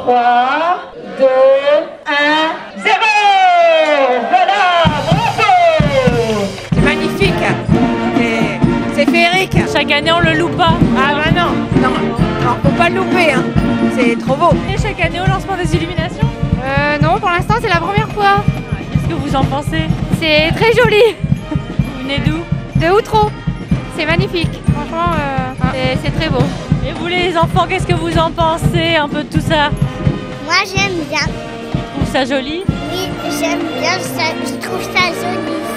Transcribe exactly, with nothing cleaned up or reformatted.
trois, deux, un, zéro. Voilà, bravo. C'est magnifique. C'est féerique. Chaque année, on le loupe pas. Ah bah non, non, non, faut pas le louper, hein. C'est trop beau. Et chaque année, au lancement des illuminations? Euh, non, pour l'instant, c'est la première fois. Qu'est-ce que vous en pensez? C'est très joli. Vous venez d'où? De Outreau. C'est magnifique. Franchement, euh, c'est, c'est très beau. Et vous, les enfants, qu'est-ce que vous en pensez un peu de tout ça? Moi, j'aime bien. Tu trouves ça joli? Oui, j'aime bien, ça, je trouve ça joli.